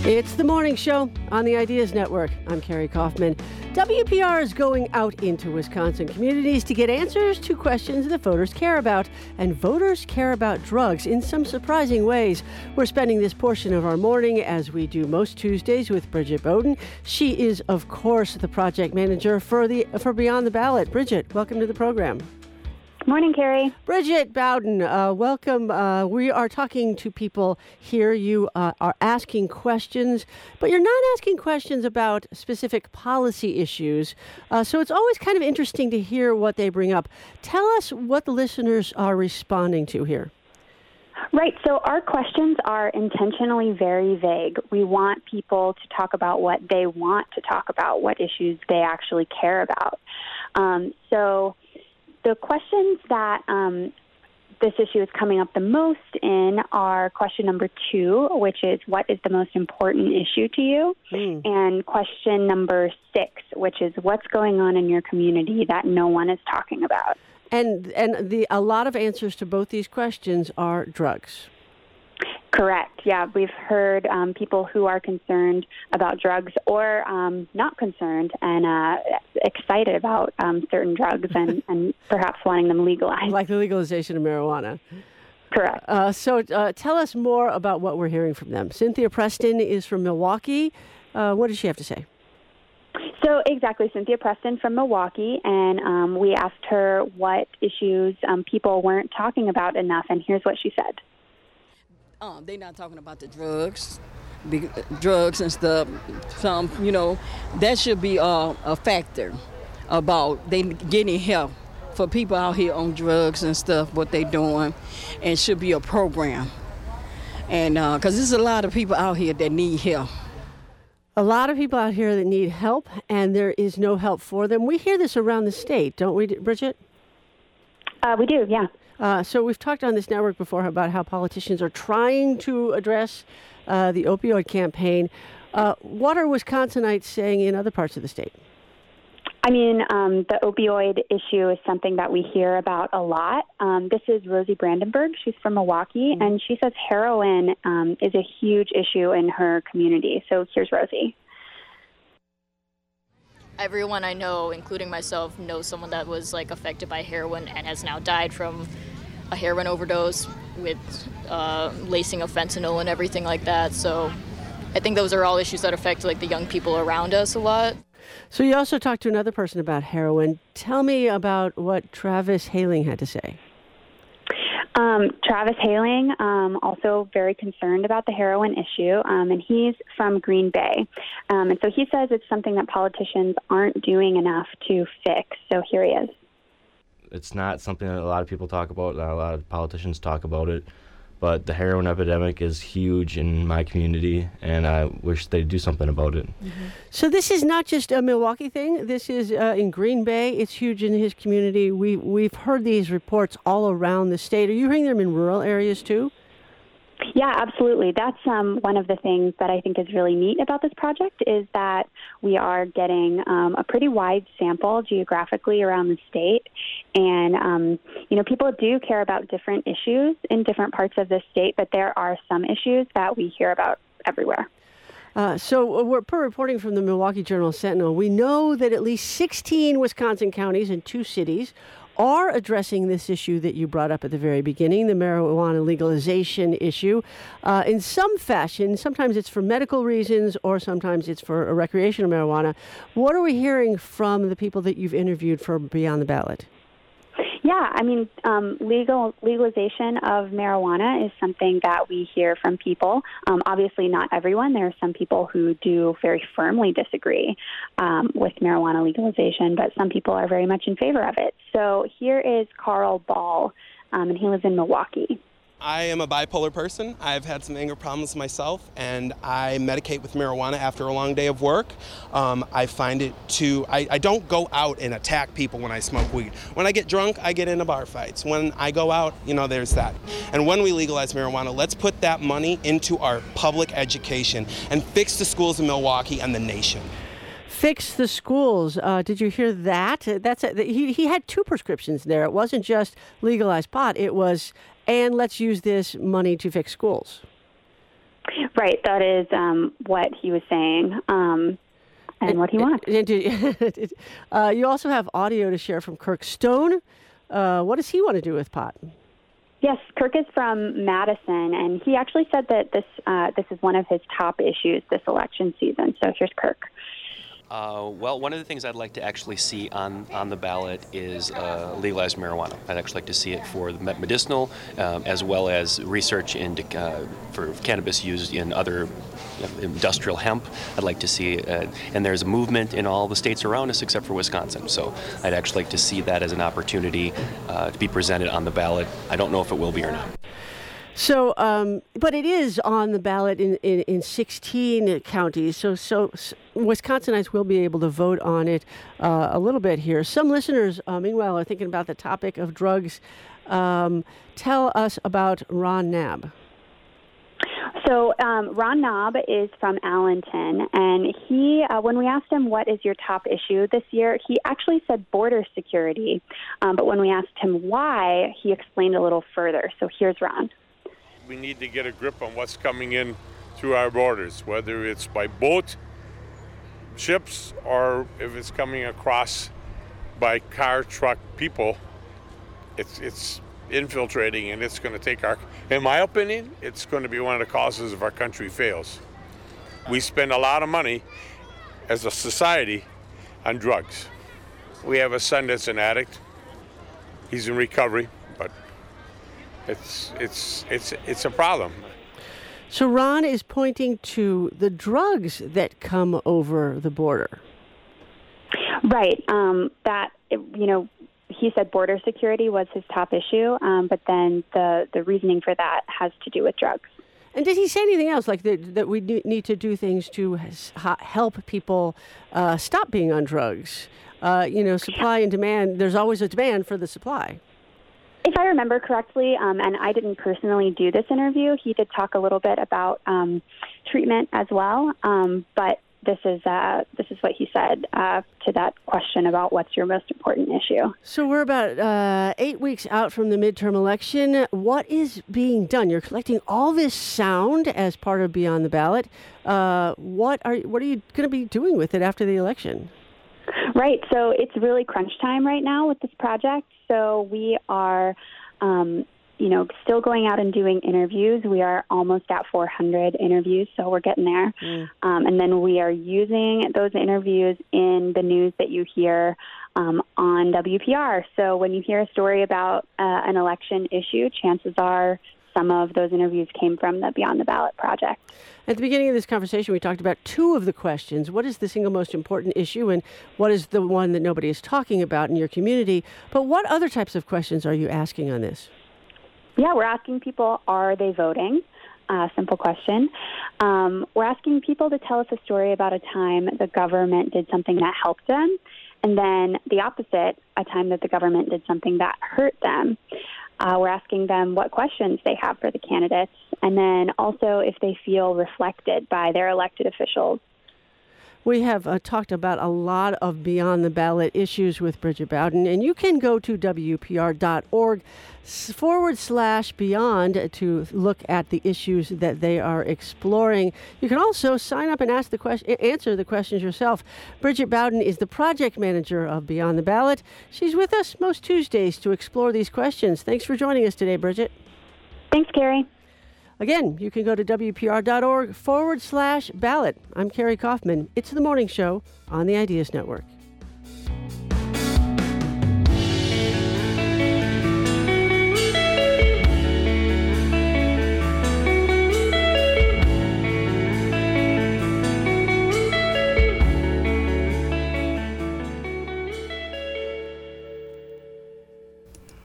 It's the morning show on the Ideas Network. I'm Carrie Kaufman. WPR is going out into Wisconsin communities to get answers to questions that voters care about. And voters care about drugs in some surprising ways. We're spending this portion of our morning, as we do most Tuesdays, with Bridget Bowden. She is, of course, the project manager for Beyond the Ballot. Bridget, welcome to the program. Morning, Carrie. Bridget Bowden, welcome. We are talking to people here. You are asking questions, but you're not asking questions about specific policy issues. So it's always kind of interesting to hear what they bring up. Tell us what the listeners are responding to here. Right. So our questions are intentionally very vague. We want people to talk about what they want to talk about, what issues they actually care about. So the questions that this issue is coming up the most in are question number 2, which is, what is the most important issue to you? And question number 6, which is, what's going on in your community that no one is talking about? And a lot of answers to both these questions are drugs. Correct. Yeah, we've heard people who are concerned about drugs or not concerned and excited about certain drugs and perhaps wanting them legalized. Like the legalization of marijuana. Correct. So tell us more about what we're hearing from them. Cynthia Preston is from Milwaukee. What does she have to say? So exactly, Cynthia Preston from Milwaukee, and we asked her what issues people weren't talking about enough, and here's what she said. They're not talking about the drugs and stuff. That should be a factor about they getting help for people out here on drugs and stuff, what they doing, and should be a program. And because there's a lot of people out here that need help. A lot of people out here that need help, and there is no help for them. We hear this around the state, don't we, Bridget? We do, yeah. So we've talked on this network before about how politicians are trying to address the opioid campaign. What are Wisconsinites saying in other parts of the state? I mean, the opioid issue is something that we hear about a lot. This is Rosie Brandenburg. She's from Milwaukee, and she says heroin is a huge issue in her community. So here's Rosie. Everyone I know, including myself, knows someone that was affected by heroin and has now died from a heroin overdose with lacing of fentanyl and everything like that. So I think those are all issues that affect the young people around us a lot. So you also talked to another person about heroin. Tell me about what Travis Haling had to say. Travis Haling, also very concerned about the heroin issue, and he's from Green Bay. And so he says it's something that politicians aren't doing enough to fix. So here he is. It's not something that a lot of people talk about. Not a lot of politicians talk about it. But the heroin epidemic is huge in my community, and I wish they'd do something about it. Mm-hmm. So this is not just a Milwaukee thing. This is in Green Bay. It's huge in his community. We've heard these reports all around the state. Are you hearing them in rural areas too? Yeah, absolutely. That's one of the things that I think is really neat about this project is that we are getting a pretty wide sample geographically around the state. And, people do care about different issues in different parts of the state, but there are some issues that we hear about everywhere. So per reporting from the Milwaukee Journal-Sentinel, we know that at least 16 Wisconsin counties and 2 cities are addressing this issue that you brought up at the very beginning, the marijuana legalization issue, in some fashion. Sometimes it's for medical reasons or sometimes it's for recreational marijuana. What are we hearing from the people that you've interviewed for Beyond the Ballot? Yeah, I mean, legalization of marijuana is something that we hear from people. Obviously, not everyone. There are some people who do very firmly disagree with marijuana legalization, but some people are very much in favor of it. So here is Carl Ball, and he lives in Milwaukee. I am a bipolar person. I've had some anger problems myself, and I medicate with marijuana after a long day of work. I find it I don't go out and attack people when I smoke weed. When I get drunk, I get into bar fights. When I go out, there's that. And when we legalize marijuana, let's put that money into our public education and fix the schools in Milwaukee and the nation. Fix the schools. Did you hear that? He had 2 prescriptions there. It wasn't just legalize pot. It was, and let's use this money to fix schools. Right, that is what he was saying. And what he wants. You also have audio to share from Kirk Stone. What does he want to do with pot? Yes, Kirk is from Madison, and he actually said that this is one of his top issues this election season. So here's Kirk. Well, one of the things I'd like to actually see on the ballot is legalized marijuana. I'd actually like to see it for the medicinal, as well as research for cannabis used in other industrial hemp. I'd like to see, and there's a movement in all the states around us except for Wisconsin. So I'd actually like to see that as an opportunity to be presented on the ballot. I don't know if it will be or not. So, but it is on the ballot in 16 counties. So Wisconsinites will be able to vote on it a little bit here. Some listeners, meanwhile, are thinking about the topic of drugs. Tell us about Ron Knabb. So Ron Knabb is from Allenton, and he, when we asked him what is your top issue this year, he actually said border security. But when we asked him why, he explained a little further. So here's Ron. We need to get a grip on what's coming in through our borders, whether it's by boat, ships, or if it's coming across by car, truck, people. It's infiltrating, and it's going to take in my opinion, it's going to be one of the causes of our country fails. We spend a lot of money as a society on drugs. We have a son that's an addict. He's in recovery, but it's a problem. So Ron is pointing to the drugs that come over the border. Right. He said border security was his top issue, but then the reasoning for that has to do with drugs. And did he say anything else, like that we need to do things to help people stop being on drugs? Supply and demand, there's always a demand for the supply. If I remember correctly, and I didn't personally do this interview, he did talk a little bit about treatment as well. But this is what he said to that question about what's your most important issue. So we're about 8 weeks out from the midterm election. What is being done? You're collecting all this sound as part of Beyond the Ballot. What are you going to be doing with it after the election? Right. So it's really crunch time right now with this project. So we are, still going out and doing interviews. We are almost at 400 interviews, so we're getting there. And then we are using those interviews in the news that you hear on WPR. So when you hear a story about an election issue, chances are some of those interviews came from the Beyond the Ballot project. At the beginning of this conversation, we talked about two of the questions. What is the single most important issue, and what is the one that nobody is talking about in your community? But what other types of questions are you asking on this? Yeah, we're asking people, are they voting? Simple question. We're asking people to tell us a story about a time the government did something that helped them, and then the opposite, a time that the government did something that hurt them. We're asking them what questions they have for the candidates, and then also if they feel reflected by their elected officials. We have talked about a lot of Beyond the Ballot issues with Bridget Bowden, and you can go to WPR.org/beyond to look at the issues that they are exploring. You can also sign up and answer the questions yourself. Bridget Bowden is the project manager of Beyond the Ballot. She's with us most Tuesdays to explore these questions. Thanks for joining us today, Bridget. Thanks, Carrie. Again, you can go to WPR.org/ballot. I'm Carrie Kaufman. It's the morning show on the Ideas Network.